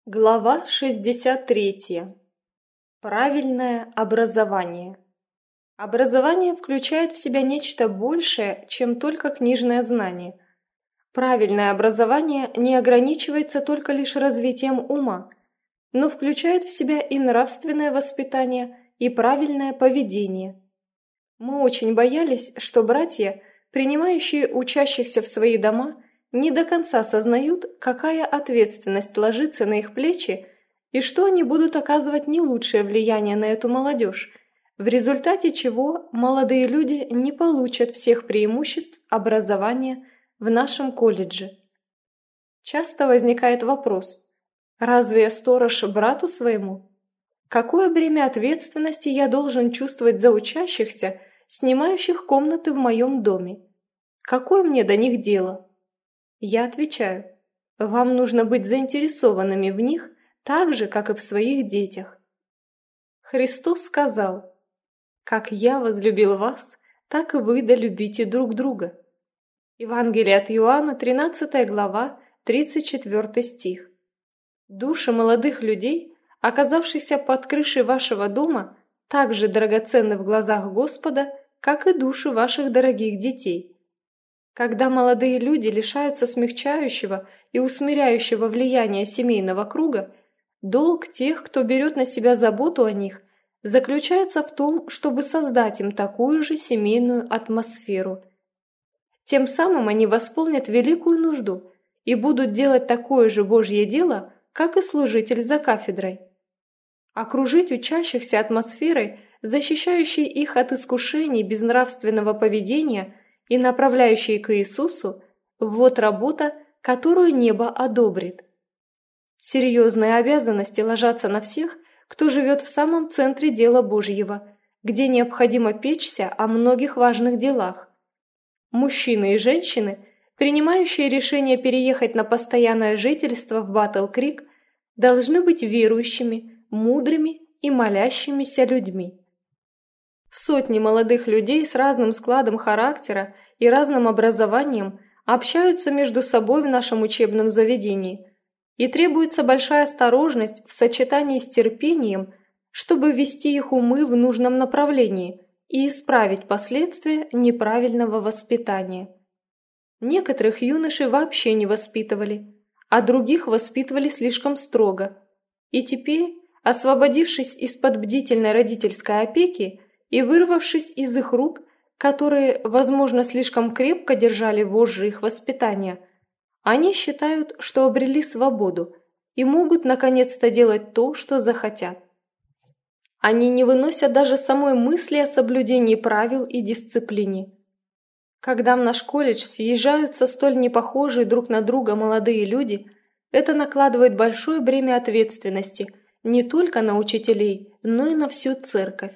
Глава 63. Правильное образование. Образование включает в себя нечто большее, чем только книжное знание. Правильное образование не ограничивается только лишь развитием ума, но включает в себя и нравственное воспитание, и правильное поведение. Мы очень боялись, что братья, принимающие учащихся в свои дома, не до конца сознают, какая ответственность ложится на их плечи и что они будут оказывать не лучшее влияние на эту молодежь, в результате чего молодые люди не получат всех преимуществ образования в нашем колледже. Часто возникает вопрос: разве я сторож брату своему? Какое бремя ответственности я должен чувствовать за учащихся, снимающих комнаты в моем доме? Какое мне до них дело? Я отвечаю: вам нужно быть заинтересованными в них так же, как и в своих детях. Христос сказал: «Как я возлюбил вас, так и вы долюбите друг друга». Евангелие от Иоанна, 13 глава, 34 стих. Души молодых людей, оказавшихся под крышей вашего дома, так же драгоценны в глазах Господа, как и души ваших дорогих детей. Когда молодые люди лишаются смягчающего и усмиряющего влияния семейного круга, долг тех, кто берет на себя заботу о них, заключается в том, чтобы создать им такую же семейную атмосферу. Тем самым они восполнят великую нужду и будут делать такое же Божье дело, как и служитель за кафедрой. Окружить учащихся атмосферой, защищающей их от искушений безнравственного поведения и направляющей к Иисусу, вот работа, которую небо одобрит. Серьезные обязанности ложатся на всех, кто живет в самом центре дела Божьего, где необходимо печься о многих важных делах. Мужчины и женщины, принимающие решение переехать на постоянное жительство в Батл-Крик, должны быть верующими, мудрыми и молящимися людьми. Сотни молодых людей с разным складом характера и разным образованием общаются между собой в нашем учебном заведении, и требуется большая осторожность в сочетании с терпением, чтобы ввести их умы в нужном направлении и исправить последствия неправильного воспитания. Некоторых юношей вообще не воспитывали, а других воспитывали слишком строго, и теперь, освободившись из-под бдительной родительской опеки и вырвавшись из их рук, которые, возможно, слишком крепко держали вожжи их воспитания, они считают, что обрели свободу и могут наконец-то делать то, что захотят. Они не выносят даже самой мысли о соблюдении правил и дисциплине. Когда в наш колледж съезжаются столь непохожие друг на друга молодые люди, это накладывает большое бремя ответственности не только на учителей, но и на всю церковь.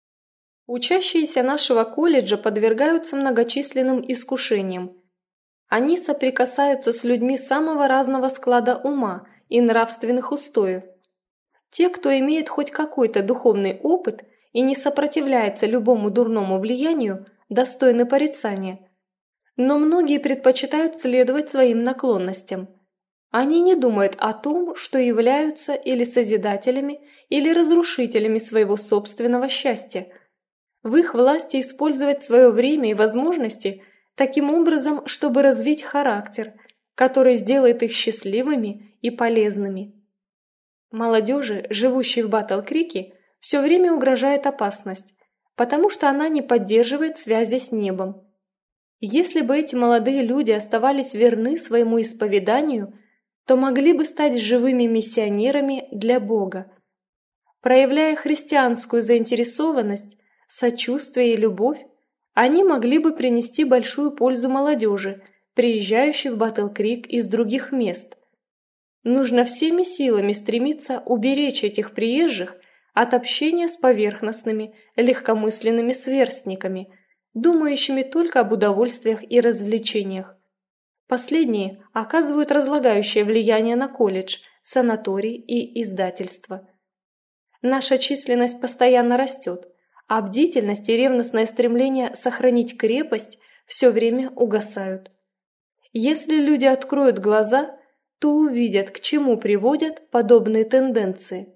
Учащиеся нашего колледжа подвергаются многочисленным искушениям. Они соприкасаются с людьми самого разного склада ума и нравственных устоев. Те, кто имеет хоть какой-то духовный опыт и не сопротивляется любому дурному влиянию, достойны порицания. Но многие предпочитают следовать своим наклонностям. Они не думают о том, что являются или созидателями, или разрушителями своего собственного счастья. В их власти использовать свое время и возможности таким образом, чтобы развить характер, который сделает их счастливыми и полезными. Молодежи, живущей в Батл-Крике, все время угрожает опасность, потому что она не поддерживает связи с небом. Если бы эти молодые люди оставались верны своему исповеданию, то могли бы стать живыми миссионерами для Бога. Проявляя христианскую заинтересованность, сочувствие и любовь, они могли бы принести большую пользу молодежи, приезжающей в Батл-Крик из других мест. Нужно всеми силами стремиться уберечь этих приезжих от общения с поверхностными, легкомысленными сверстниками, думающими только об удовольствиях и развлечениях. Последние оказывают разлагающее влияние на колледж, санаторий и издательство. Наша численность постоянно растет, а бдительность и ревностное стремление сохранить крепость все время угасают. Если люди откроют глаза, то увидят, к чему приводят подобные тенденции.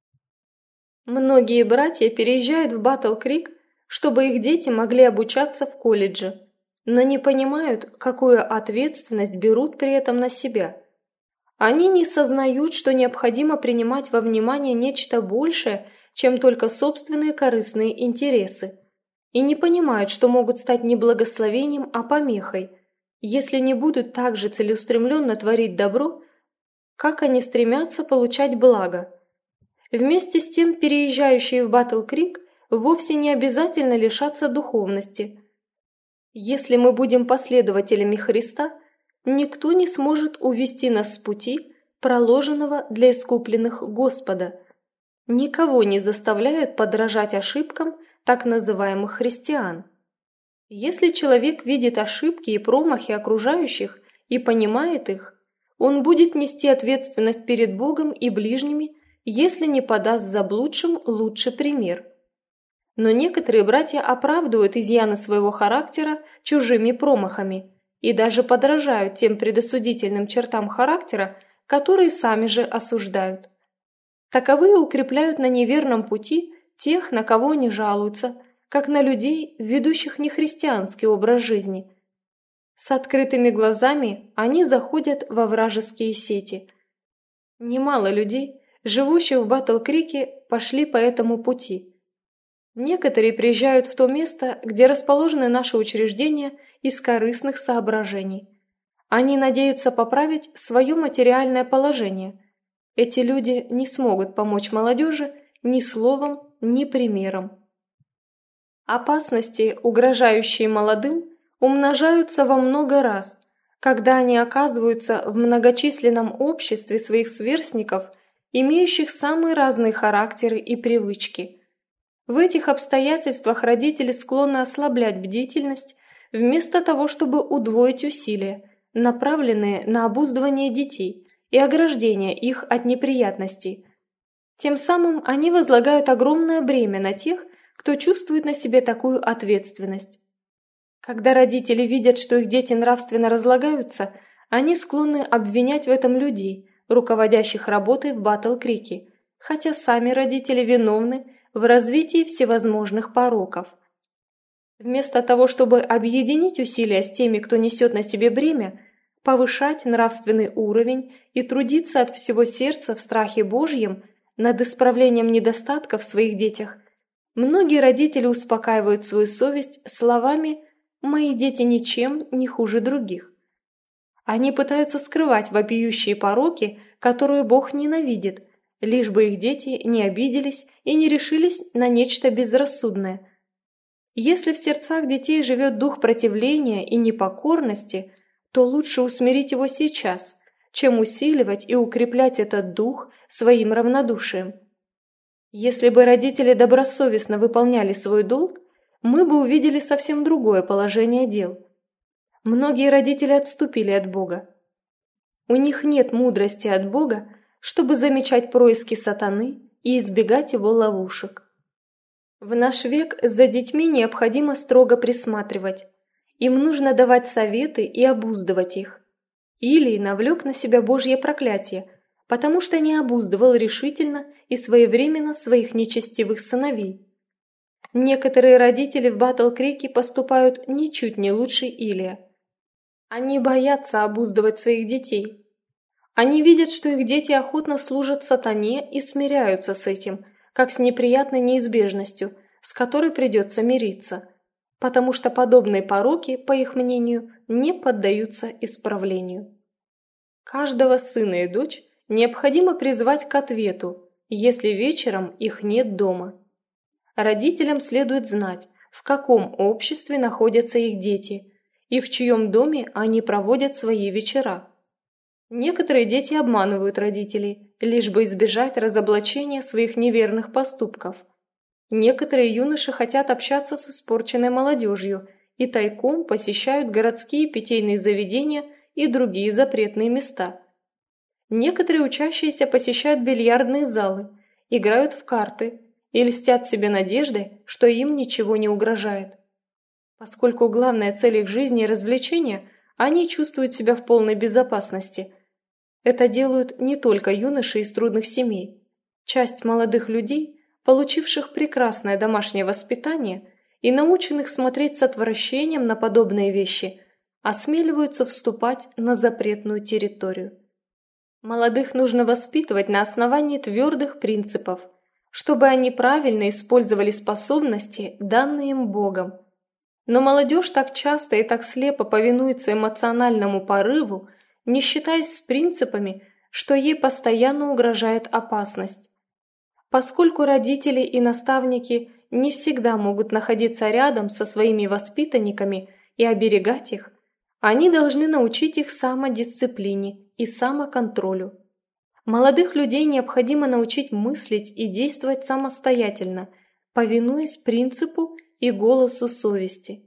Многие братья переезжают в Батл-Крик, чтобы их дети могли обучаться в колледже, но не понимают, какую ответственность берут при этом на себя. Они не сознают, что необходимо принимать во внимание нечто большее, чем только собственные корыстные интересы, и не понимают, что могут стать не благословением, а помехой, если не будут так же целеустремленно творить добро, как они стремятся получать благо. Вместе с тем, переезжающие в Батл-Крик вовсе не обязательно лишаться духовности. Если мы будем последователями Христа, никто не сможет увести нас с пути, проложенного для искупленных Господа. Никого не заставляют подражать ошибкам так называемых христиан. Если человек видит ошибки и промахи окружающих и понимает их, он будет нести ответственность перед Богом и ближними, если не подаст заблудшим лучший пример. Но некоторые братья оправдывают изъяны своего характера чужими промахами и даже подражают тем предосудительным чертам характера, которые сами же осуждают. Таковые укрепляют на неверном пути тех, на кого они жалуются, как на людей, ведущих нехристианский образ жизни. С открытыми глазами они заходят во вражеские сети. Немало людей, живущих в Батл-Крике, пошли по этому пути. Некоторые приезжают в то место, где расположены наши учреждения из корыстных соображений. Они надеются поправить свое материальное положение. Эти люди не смогут помочь молодежи ни словом, ни примером. Опасности, угрожающие молодым, умножаются во много раз, когда они оказываются в многочисленном обществе своих сверстников, имеющих самые разные характеры и привычки. В этих обстоятельствах родители склонны ослаблять бдительность, вместо того, чтобы удвоить усилия, направленные на обуздывание детей и ограждение их от неприятностей. Тем самым они возлагают огромное бремя на тех, кто чувствует на себе такую ответственность. Когда родители видят, что их дети нравственно разлагаются, они склонны обвинять в этом людей, руководящих работой в Батл-Крике, хотя сами родители виновны в развитии всевозможных пороков. Вместо того, чтобы объединить усилия с теми, кто несет на себе бремя, повышать нравственный уровень и трудиться от всего сердца в страхе Божьем над исправлением недостатков в своих детях, многие родители успокаивают свою совесть словами «мои дети ничем не хуже других». Они пытаются скрывать вопиющие пороки, которые Бог ненавидит, лишь бы их дети не обиделись и не решились на нечто безрассудное. Если в сердцах детей живет дух противления и непокорности, то лучше усмирить его сейчас, чем усиливать и укреплять этот дух своим равнодушием. Если бы родители добросовестно выполняли свой долг, мы бы увидели совсем другое положение дел. Многие родители отступили от Бога. У них нет мудрости от Бога, чтобы замечать происки сатаны и избегать его ловушек. В наш век за детьми необходимо строго присматривать. Им нужно давать советы и обуздывать их. Илий навлек на себя Божье проклятие, потому что не обуздывал решительно и своевременно своих нечестивых сыновей. Некоторые родители в Батл-Крике поступают ничуть не лучше Илия. Они боятся обуздывать своих детей. Они видят, что их дети охотно служат сатане и смиряются с этим, как с неприятной неизбежностью, с которой придется мириться, потому что подобные пороки, по их мнению, не поддаются исправлению. Каждого сына и дочь необходимо призвать к ответу, если вечером их нет дома. Родителям следует знать, в каком обществе находятся их дети и в чьем доме они проводят свои вечера. Некоторые дети обманывают родителей, лишь бы избежать разоблачения своих неверных поступков. Некоторые юноши хотят общаться с испорченной молодежью и тайком посещают городские питейные заведения и другие запретные места. Некоторые учащиеся посещают бильярдные залы, играют в карты и льстят себе надеждой, что им ничего не угрожает. Поскольку главная цель их жизни – развлечение, они чувствуют себя в полной безопасности. Это делают не только юноши из трудных семей. Часть молодых людей, получивших прекрасное домашнее воспитание и наученных смотреть с отвращением на подобные вещи, осмеливаются вступать на запретную территорию. Молодых нужно воспитывать на основании твердых принципов, чтобы они правильно использовали способности, данные им Богом. Но молодежь так часто и так слепо повинуется эмоциональному порыву, не считаясь с принципами, что ей постоянно угрожает опасность. Поскольку родители и наставники не всегда могут находиться рядом со своими воспитанниками и оберегать их, они должны научить их самодисциплине и самоконтролю. Молодых людей необходимо научить мыслить и действовать самостоятельно, повинуясь принципу и голосу совести.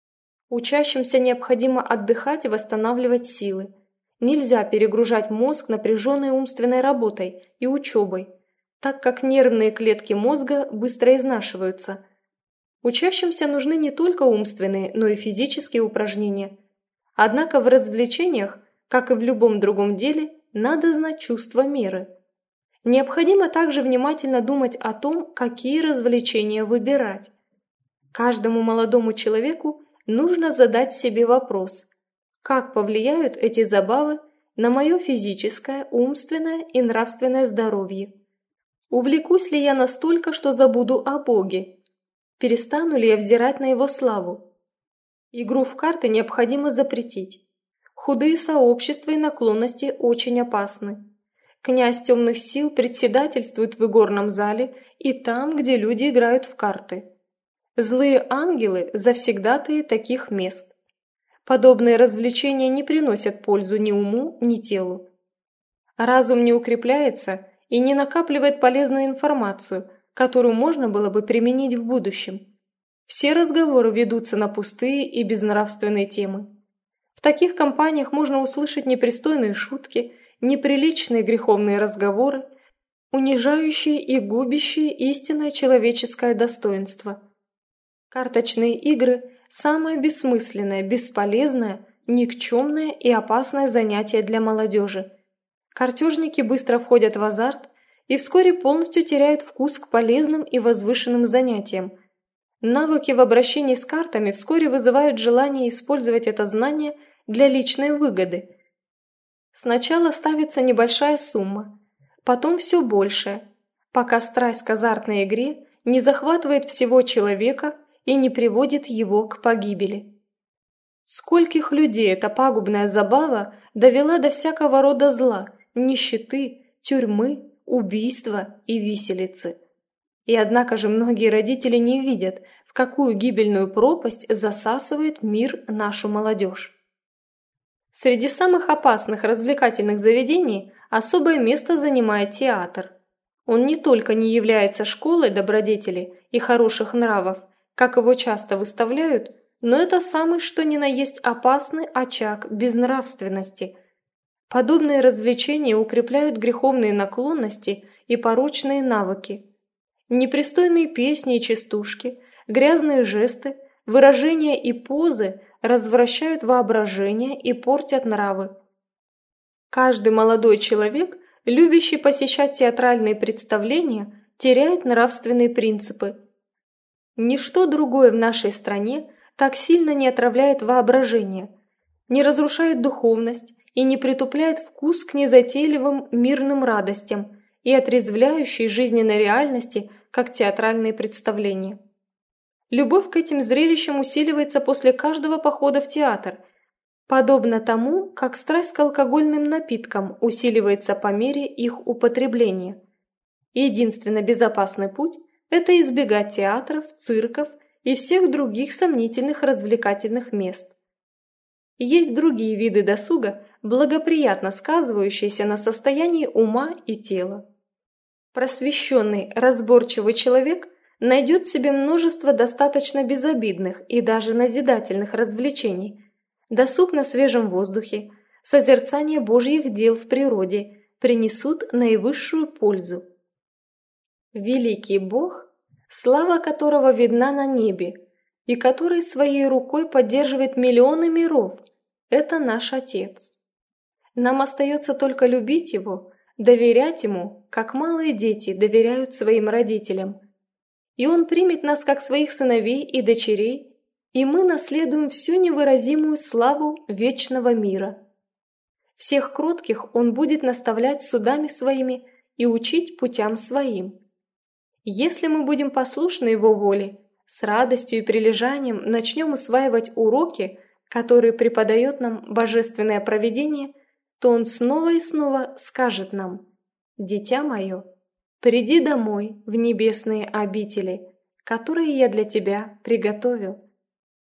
Учащимся необходимо отдыхать и восстанавливать силы. Нельзя перегружать мозг напряженной умственной работой и учебой, так как нервные клетки мозга быстро изнашиваются. Учащимся нужны не только умственные, но и физические упражнения. Однако в развлечениях, как и в любом другом деле, надо знать чувство меры. Необходимо также внимательно думать о том, какие развлечения выбирать. Каждому молодому человеку нужно задать себе вопрос: как повлияют эти забавы на мое физическое, умственное и нравственное здоровье? Увлекусь ли я настолько, что забуду о Боге? Перестану ли я взирать на Его славу? Игру в карты необходимо запретить. Худые сообщества и наклонности очень опасны. Князь темных сил председательствует в игорном зале и там, где люди играют в карты. Злые ангелы – завсегдатаи таких мест. Подобные развлечения не приносят пользу ни уму, ни телу. Разум не укрепляется и не накапливает полезную информацию, которую можно было бы применить в будущем. Все разговоры ведутся на пустые и безнравственные темы. В таких компаниях можно услышать непристойные шутки, неприличные греховные разговоры, унижающие и губящие истинное человеческое достоинство. Карточные игры – самое бессмысленное, бесполезное, никчемное и опасное занятие для молодежи. Картежники быстро входят в азарт и вскоре полностью теряют вкус к полезным и возвышенным занятиям. Навыки в обращении с картами вскоре вызывают желание использовать это знание для личной выгоды. Сначала ставится небольшая сумма, потом все большее, пока страсть к азартной игре не захватывает всего человека и не приводит его к погибели. Скольких людей эта пагубная забава довела до всякого рода зла, нищеты, тюрьмы, убийства и виселицы. И однако же многие родители не видят, в какую гибельную пропасть засасывает мир нашу молодежь. Среди самых опасных развлекательных заведений особое место занимает театр. Он не только не является школой добродетели и хороших нравов, как его часто выставляют, но это самый что ни на есть опасный очаг безнравственности. Подобные развлечения укрепляют греховные наклонности и порочные навыки. Непристойные песни и частушки, грязные жесты, выражения и позы развращают воображение и портят нравы. Каждый молодой человек, любящий посещать театральные представления, теряет нравственные принципы. Ничто другое в нашей стране так сильно не отравляет воображение, не разрушает духовность и не притупляет вкус к незатейливым мирным радостям и отрезвляющей жизненной реальности, как театральные представления. Любовь к этим зрелищам усиливается после каждого похода в театр, подобно тому, как страсть к алкогольным напиткам усиливается по мере их употребления. Единственно безопасный путь – это избегать театров, цирков и всех других сомнительных развлекательных мест. Есть другие виды досуга, благоприятно сказывающиеся на состоянии ума и тела. Просвещенный, разборчивый человек найдет себе множество достаточно безобидных и даже назидательных развлечений. Досуг на свежем воздухе, созерцание Божьих дел в природе принесут наивысшую пользу. Великий Бог, слава которого видна на небе, и который своей рукой поддерживает миллионы миров, это наш Отец. Нам остается только любить Его, доверять Ему, как малые дети доверяют своим родителям. И Он примет нас как своих сыновей и дочерей, и мы наследуем всю невыразимую славу вечного мира. Всех кротких Он будет наставлять судами Своими и учить путям Своим. Если мы будем послушны Его воле, с радостью и прилежанием начнем усваивать уроки, которые преподает нам Божественное провидение, то Он снова и снова скажет нам: «Дитя мое, приди домой в небесные обители, которые я для тебя приготовил».